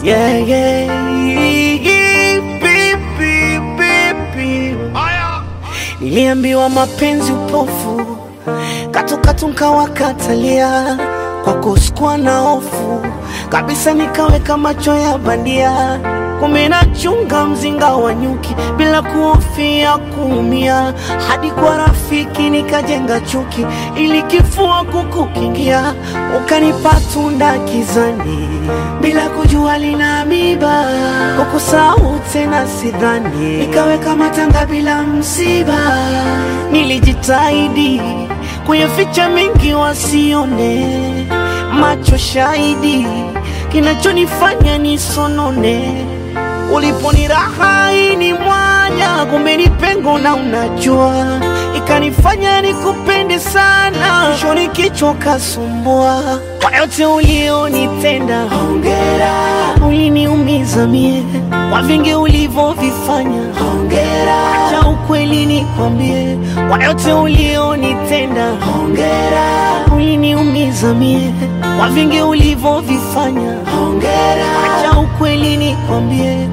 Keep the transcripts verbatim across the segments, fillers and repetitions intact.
Yeah, yeah, baby, baby. Niliambiwa mapenzi upofu, katukatu nkawakatalia, kwako sikuwa na hofu kabisa, nikaweka macho ya bandia. Kumbe nachunga mzinga wa nyuki bila kuhofia kuumia, hadi kwa rafiki nikajenga chuki ili kifua kukukingia. Ukanipa tunda kizani bila kujua lina miba, kukusahau tena sidhani, nikaweka matanga bila msiba. Nilijitahidi kuyaficha mengi wasione, macho shahidi kinachonifanya nisonone. Uliponiraha ini mwanya, kumbe ni pengo na unajua, ikanifanya nikupende sana, shoni kichwa kasumbua. Kwa yote ulionitenda hongera, uliniumiza mie kwa vingi ulivovifanya hongera, acha ukweli nikwambie. Kwa yote ulionitenda hongera, uliniumiza mie kwa vingi ulivovifanya hongera, acha ukweli nikwambie.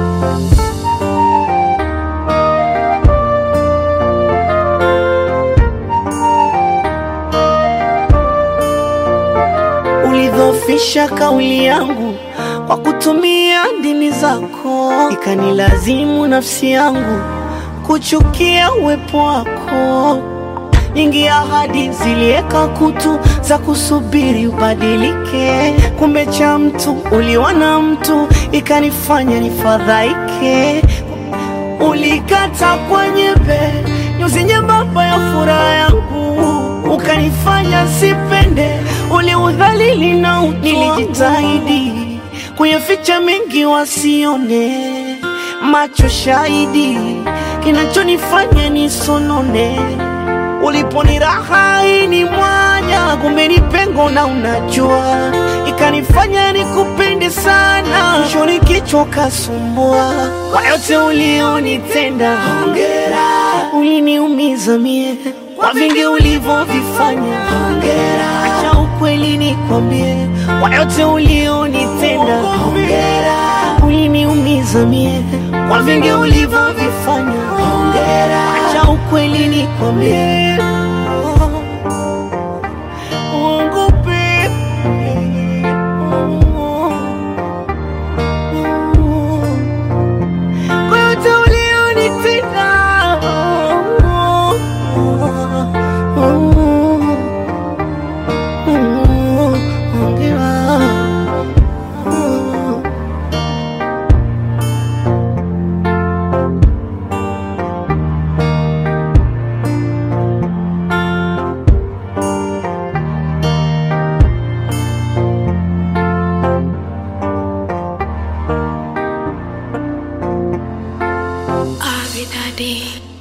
Ulidhofisha kauli yangu kwa kutumia ndimi zako, ikanilazimu nafsi yangu kuchukia uwepo wako. Nyingi ahadi zilieka kutu za kusubiri ubadilike, kumbe cha mtu uliwana mtu, ikanifanya nifadhaike. Ulikata kwa nyembe nyuzi nyembamba ya furaha yangu, ukanifanya sipende, uliudhalili na utu. Nilijitahidi kuyaficha mengi wasione, macho shahidi kinachonifanya nisonone. Uliponiraha ini mwanya, kumbe ni pengo na unajua, ikanifanya nikupende sana, shoni kichwa kasumbua. Kwa yote ulionitenda hongera, uliniumiza mie kwa vingi ulivovifanya hongera, acha ukweli nikwambie. Kwa yote ulionitenda hongera, uliniumiza mie kwa vingi ulivovifanya hongera, acha ukweli nikwambie. Daddy.